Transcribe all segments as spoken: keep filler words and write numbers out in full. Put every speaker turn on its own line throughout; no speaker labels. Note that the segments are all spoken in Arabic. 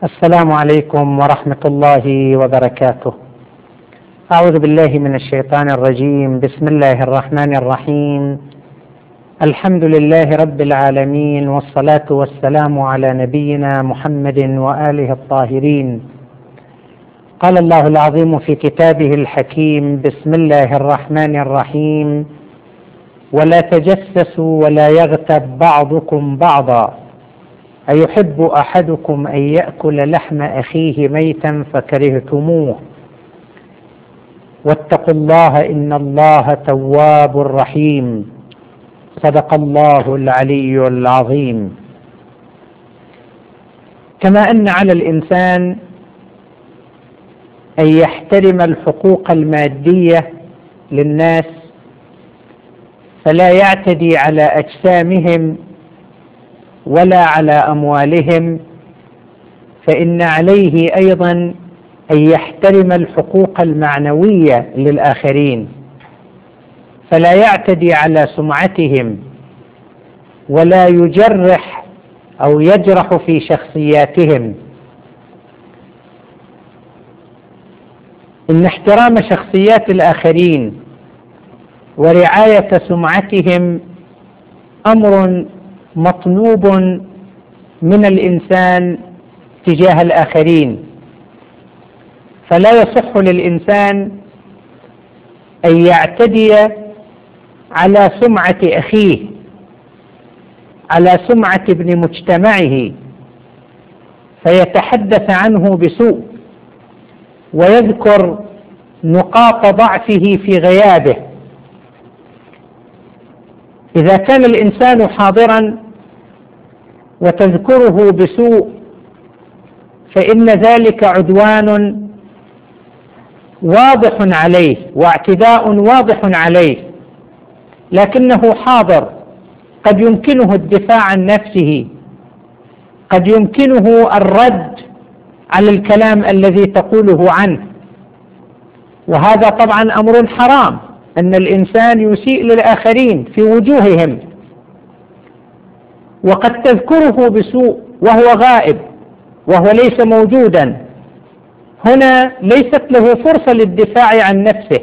السلام عليكم ورحمة الله وبركاته. أعوذ بالله من الشيطان الرجيم. بسم الله الرحمن الرحيم. الحمد لله رب العالمين، والصلاة والسلام على نبينا محمد وآله الطاهرين. قال الله العظيم في كتابه الحكيم: بسم الله الرحمن الرحيم. ولا تجسسوا ولا يغتب بعضكم بعضا أيحب أحدكم أن يأكل لحم أخيه ميتا فكرهتموه واتقوا الله إن الله تواب رحيم. صدق الله العلي العظيم. كما أن على الإنسان أن يحترم الحقوق المادية للناس فلا يعتدي على أجسامهم ولا على أموالهم، فإن عليه أيضا أن يحترم الحقوق المعنوية للآخرين، فلا يعتدي على سمعتهم ولا يجرح أو يجرح في شخصياتهم. إن احترام شخصيات الآخرين ورعاية سمعتهم أمر مطلوب من الإنسان تجاه الآخرين، فلا يصح للإنسان أن يعتدي على سمعة أخيه، على سمعة ابن مجتمعه، فيتحدث عنه بسوء ويذكر نقاط ضعفه في غيابه. إذا كان الإنسان حاضرا وتذكره بسوء فإن ذلك عدوان واضح عليه واعتداء واضح عليه، لكنه حاضر، قد يمكنه الدفاع عن نفسه، قد يمكنه الرد على الكلام الذي تقوله عنه، وهذا طبعا أمر حرام، أن الإنسان يسيء للآخرين في وجوههم، وقد تذكره بسوء وهو غائب وهو ليس موجودا. هنا ليست له فرصة للدفاع عن نفسه.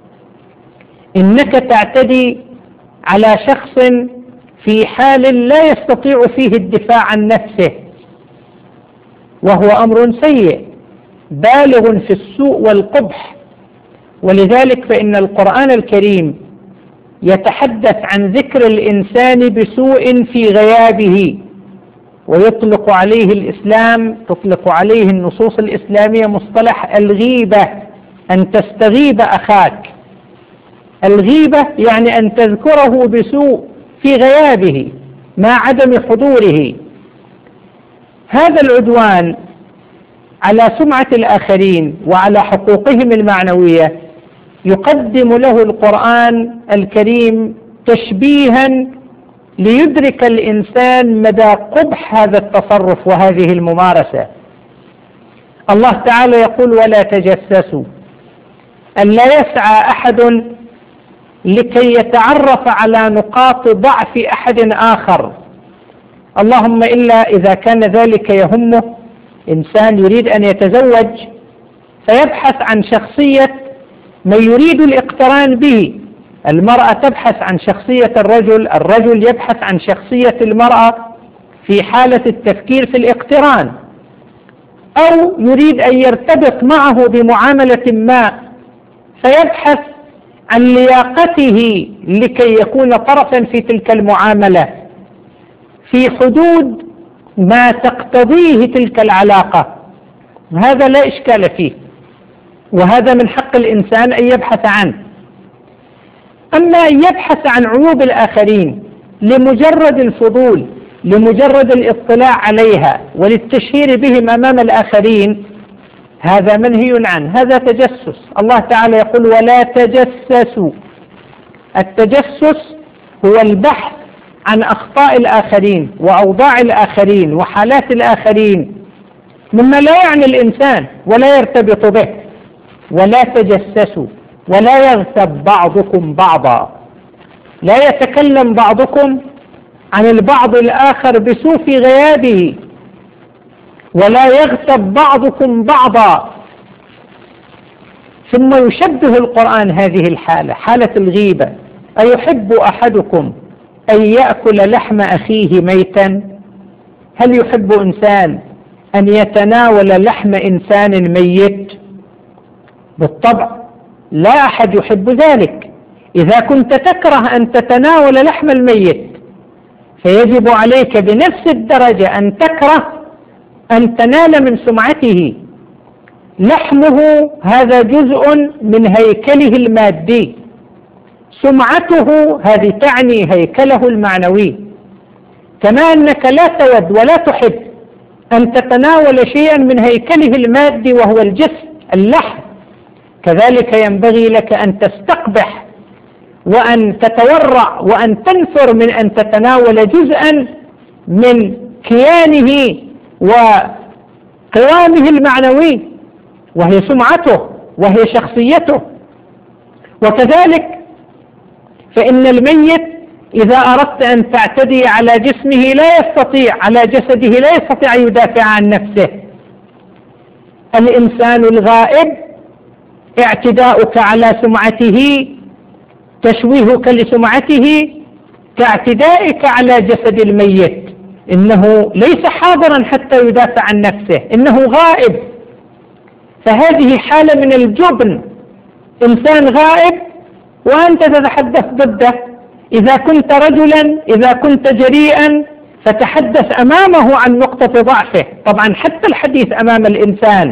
إنك تعتدي على شخص في حال لا يستطيع فيه الدفاع عن نفسه، وهو أمر سيء بالغ في السوء والقبح. ولذلك فإن القرآن الكريم يتحدث عن ذكر الإنسان بسوء في غيابه، ويطلق عليه الإسلام تطلق عليه النصوص الإسلامية مصطلح الغيبة، أن تستغيب أخاك. الغيبة يعني أن تذكره بسوء في غيابه مع عدم حضوره. هذا العدوان على سمعة الآخرين وعلى حقوقهم المعنوية يقدم له القرآن الكريم تشبيها ليدرك الإنسان مدى قبح هذا التصرف وهذه الممارسة. الله تعالى يقول: ولا تجسسوا، أن لا يسعى أحد لكي يتعرف على نقاط ضعف أحد آخر، اللهم إلا إذا كان ذلك يهمه. إنسان يريد أن يتزوج فيبحث عن شخصية من يريد الاقتران به، المرأة تبحث عن شخصية الرجل، الرجل يبحث عن شخصية المرأة في حالة التفكير في الاقتران، أو يريد أن يرتبط معه بمعاملة ما فيبحث عن لياقته لكي يكون طرفا في تلك المعاملة في حدود ما تقتضيه تلك العلاقة. هذا لا إشكال فيه، وهذا من حق الإنسان أن يبحث عنه. أما أن يبحث عن عيوب الآخرين لمجرد الفضول، لمجرد الاطلاع عليها وللتشهير بهم أمام الآخرين، هذا منهي عنه، هذا تجسس. الله تعالى يقول: ولا تجسسوا. التجسس هو البحث عن أخطاء الآخرين وأوضاع الآخرين وحالات الآخرين مما لا يعني الإنسان ولا يرتبط به. ولا تجسسوا ولا يغتب بعضكم بعضا، لا يتكلم بعضكم عن البعض الآخر بسوء في غيابه، ولا يغتب بعضكم بعضا. ثم يشبه القرآن هذه الحالة، حالة الغيبة: أيحب أحدكم أن يأكل لحم أخيه ميتا؟ هل يحب إنسان أن يتناول لحم إنسان ميت؟ بالطبع لا أحد يحب ذلك. إذا كنت تكره أن تتناول لحم الميت فيجب عليك بنفس الدرجة أن تكره أن تنال من سمعته. لحمه هذا جزء من هيكله المادي، سمعته هذه تعني هيكله المعنوي. كما أنك لا تود ولا تحب أن تتناول شيئا من هيكله المادي وهو الجسد اللحم، كذلك ينبغي لك أن تستقبح وأن تتورع وأن تنفر من أن تتناول جزءا من كيانه وقوامه المعنوي، وهي سمعته وهي شخصيته. وكذلك فإن الميت إذا أردت أن تعتدي على جسمه لا يستطيع، على جسده لا يستطيع أن يدافع عن نفسه. الإنسان الغائب اعتداؤك على سمعته، تشويهك لسمعته كاعتدائك على جسد الميت، إنه ليس حاضرا حتى يدافع عن نفسه، إنه غائب. فهذه حالة من الجبن، إنسان غائب وأنت تتحدث ضده. إذا كنت رجلا، إذا كنت جريئا، فتحدث أمامه عن نقطة ضعفه. طبعا حتى الحديث أمام الإنسان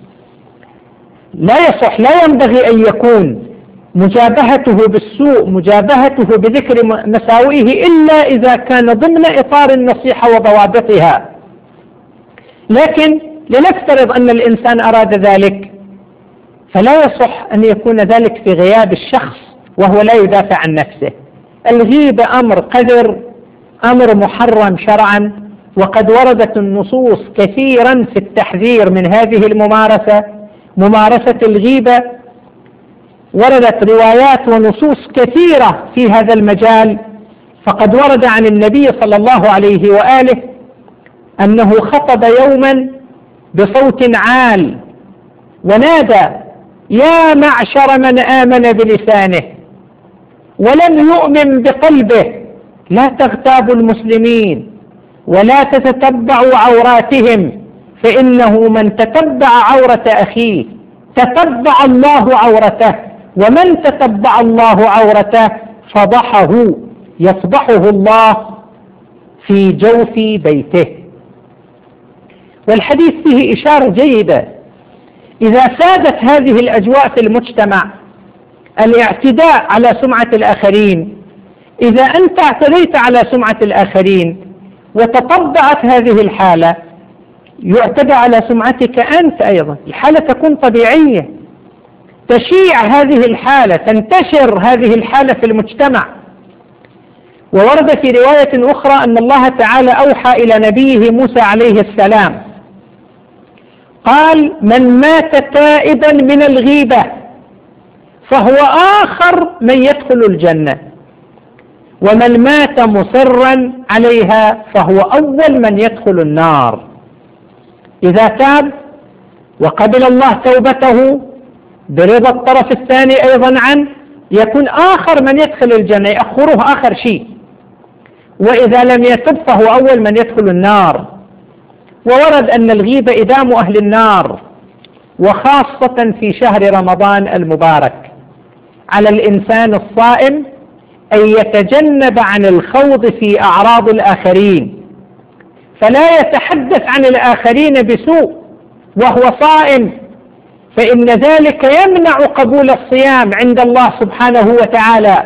لا يصح، لا ينبغي أن يكون مجابهته بالسوء، مجابهته بذكر مساوئه، إلا إذا كان ضمن إطار النصيحة وضوابطها. لكن لنفترض أن الإنسان أراد ذلك، فلا يصح أن يكون ذلك في غياب الشخص وهو لا يدافع عن نفسه. الغيبة أمر قذر، أمر محرم شرعا، وقد وردت النصوص كثيرا في التحذير من هذه الممارسة، ممارسة الغيبة. وردت روايات ونصوص كثيرة في هذا المجال. فقد ورد عن النبي صلى الله عليه وآله أنه خطب يوما بصوت عال ونادى: يا معشر من آمن بلسانه ولم يؤمن بقلبه، لا تغتابوا المسلمين ولا تتتبعوا عوراتهم، فإنه من تتبع عورة أخيه تتبع الله عورته، ومن تتبع الله عورته فضحه يفضحه الله في جوف بيته. والحديث فيه إشارة جيدة. إذا سادت هذه الأجواء في المجتمع، الاعتداء على سمعة الآخرين، إذا أنت اعتديت على سمعة الآخرين وتطبعت هذه الحالة، يعتدى على سمعتك أنت أيضا. الحالة تكون طبيعية، تشيع هذه الحالة، تنتشر هذه الحالة في المجتمع. وورد في رواية أخرى أن الله تعالى أوحى إلى نبيه موسى عليه السلام قال: من مات تائبا من الغيبة فهو آخر من يدخل الجنة، ومن مات مصرا عليها فهو أول من يدخل النار. إذا تاب وقبل الله توبته برضا الطرف الثاني أيضا عنه، يكون آخر من يدخل الجنة، يأخره آخر شيء. وإذا لم يتب فهو أول من يدخل النار. وورد أن الغيبة إدام أهل النار، وخاصة في شهر رمضان المبارك. على الإنسان الصائم أن يتجنب عن الخوض في أعراض الآخرين، فلا يتحدث عن الآخرين بسوء وهو صائم، فإن ذلك يمنع قبول الصيام عند الله سبحانه وتعالى.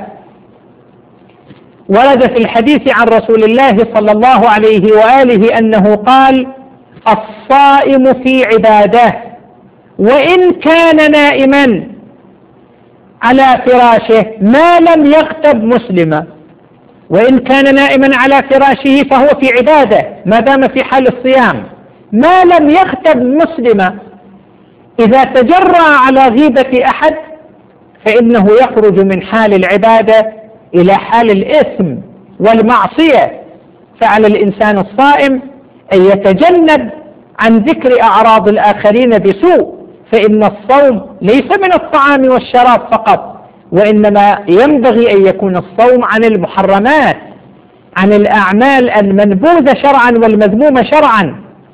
ورد في الحديث عن رسول الله صلى الله عليه وآله أنه قال: الصائم في عبادة وإن كان نائما على فراشه ما لم يغتب مسلما. وإن كان نائما على فراشه فهو في عبادة ما دام في حال الصيام، ما لم يغتب مسلما. إذا تجرأ على غيبة أحد فإنه يخرج من حال العبادة إلى حال الإثم والمعصية. فعلى الإنسان الصائم أن يتجنب عن ذكر أعراض الآخرين بسوء، فإن الصوم ليس من الطعام والشراب فقط، وإنما ينبغي أن يكون الصوم عن المحرمات، عن الأعمال المنبوذة شرعا والمذمومة شرعا.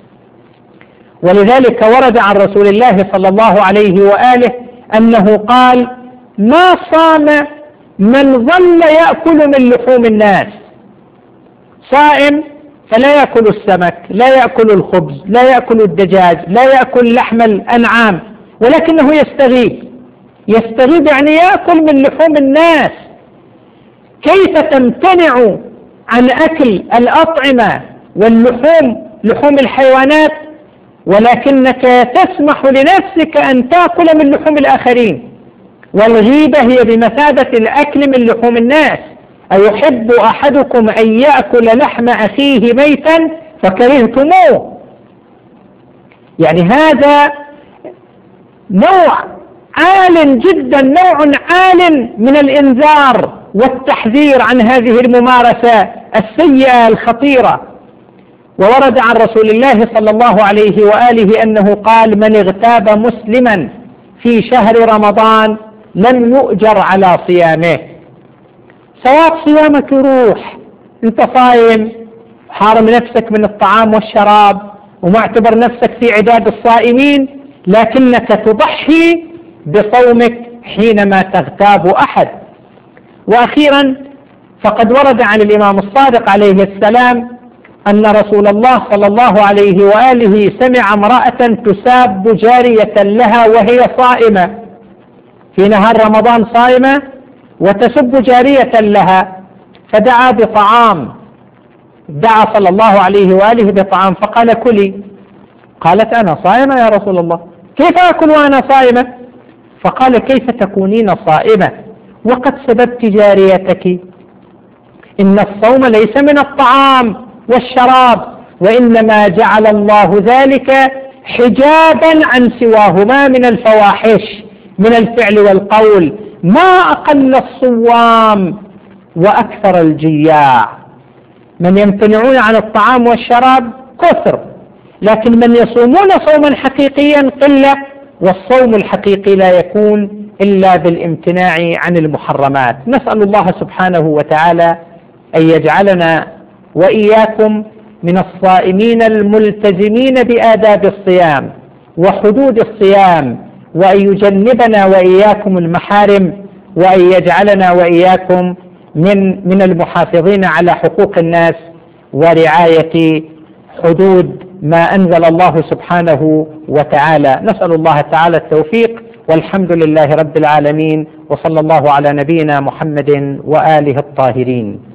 ولذلك ورد عن رسول الله صلى الله عليه وآله أنه قال: ما صام من ظل يأكل من لحوم الناس. صائم فلا يأكل السمك، لا يأكل الخبز، لا يأكل الدجاج، لا يأكل لحم الأنعام، ولكنه يستغيب. يستغيب يعني يأكل من لحوم الناس. كيف تمتنع عن أكل الأطعمة واللحوم، لحوم الحيوانات، ولكنك تسمح لنفسك أن تأكل من لحوم الآخرين؟ والغيبة هي بمثابة الأكل من لحوم الناس. أيحب أحدكم أن يأكل لحم أخيه ميتا فكرهتموه؟ يعني هذا نوع عال جدا، نوع عال من الإنذار والتحذير عن هذه الممارسة السيئة الخطيرة. وورد عن رسول الله صلى الله عليه وآله أنه قال: من اغتاب مسلما في شهر رمضان لم يؤجر على صيامه. ثواب صيامك يروح. انت صايم حارم نفسك من الطعام والشراب ومعتبر نفسك في عداد الصائمين، لكنك تضحي بصومك حينما تغتاب أحد. وأخيرا فقد ورد عن الإمام الصادق عليه السلام أن رسول الله صلى الله عليه وآله سمع امرأة تساب جارية لها وهي صائمة، في نهار رمضان صائمة وتسب جارية لها، فدعا بطعام، دعا صلى الله عليه وآله بطعام فقال: كلي. قالت: أنا صائمة يا رسول الله، كيف أكل وأنا صائمة؟ فقال: كيف تكونين صائمة وقد سببت جاريتك؟ إن الصوم ليس من الطعام والشراب، وإنما جعل الله ذلك حجابا عن سواهما من الفواحش، من الفعل والقول. ما أقل الصوام وأكثر الجياع. من يمتنعون عن الطعام والشراب كثر، لكن من يصومون صوما حقيقيا قلة، والصوم الحقيقي لا يكون إلا بالامتناع عن المحرمات. نسأل الله سبحانه وتعالى أن يجعلنا وإياكم من الصائمين الملتزمين بآداب الصيام وحدود الصيام، وأن يجنبنا وإياكم المحارم، وأن يجعلنا وإياكم من من المحافظين على حقوق الناس ورعاية حدود ما أنزل الله سبحانه وتعالى. نسأل الله تعالى التوفيق، والحمد لله رب العالمين، وصلى الله على نبينا محمد وآله الطاهرين.